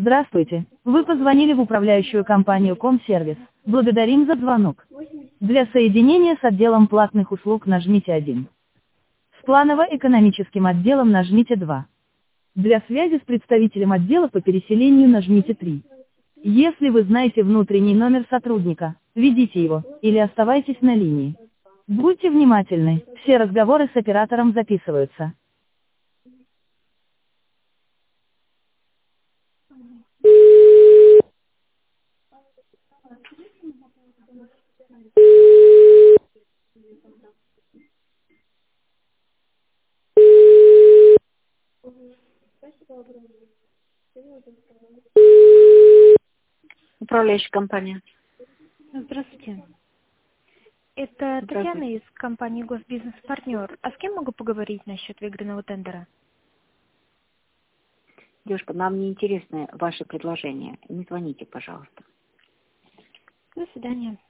Здравствуйте. Вы позвонили в управляющую компанию Комсервис. Благодарим за звонок. Для соединения с отделом платных услуг нажмите 1. С планово-экономическим отделом нажмите 2. Для связи с представителем отдела по переселению нажмите 3. Если вы знаете внутренний номер сотрудника, введите его, или оставайтесь на линии. Будьте внимательны, все разговоры с оператором записываются. Управляющая компания. Здравствуйте. Это Татьяна Здравствуйте. из компании Госбизнес-партнер. А с кем могу поговорить насчет выигранного тендера? Девушка, нам не интересны ваши предложения. Не звоните, пожалуйста. До свидания.